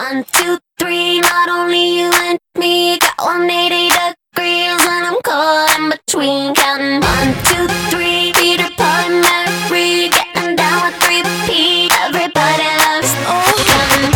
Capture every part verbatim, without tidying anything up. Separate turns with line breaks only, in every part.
One, two, three, not only you and me. Got one hundred eighty degrees and I'm caught in between. Counting one, two, three, Peter, Paul, and Mary. Getting down with three P. Everybody loves oh, counting.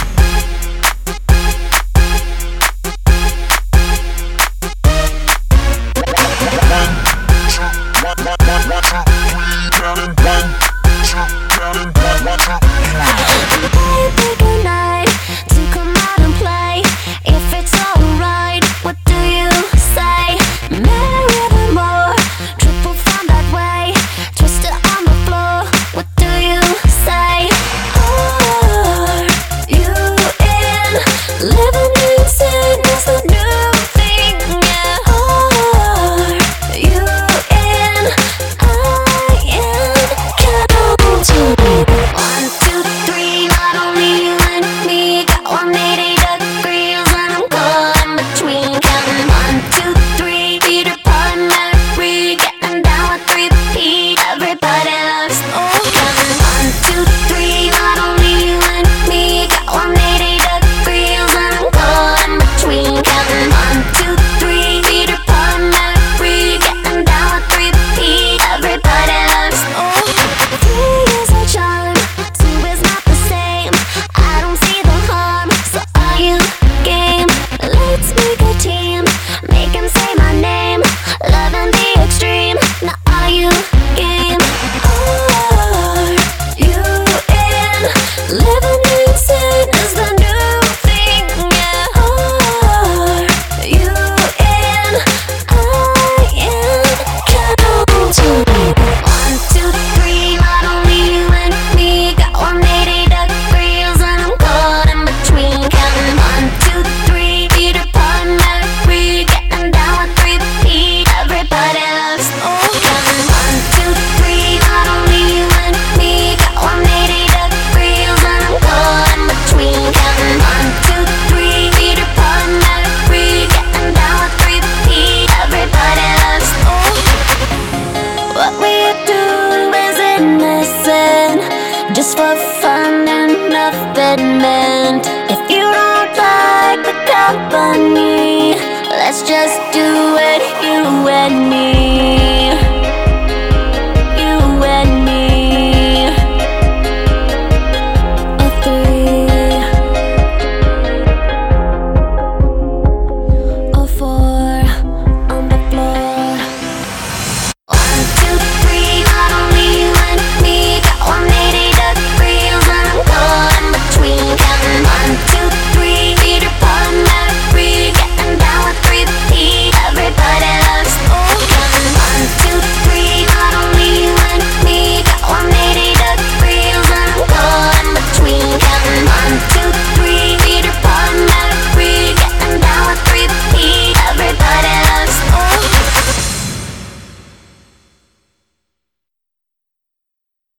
Just for fun and nothing meant. If you don't like the company, let's just do it, you and me.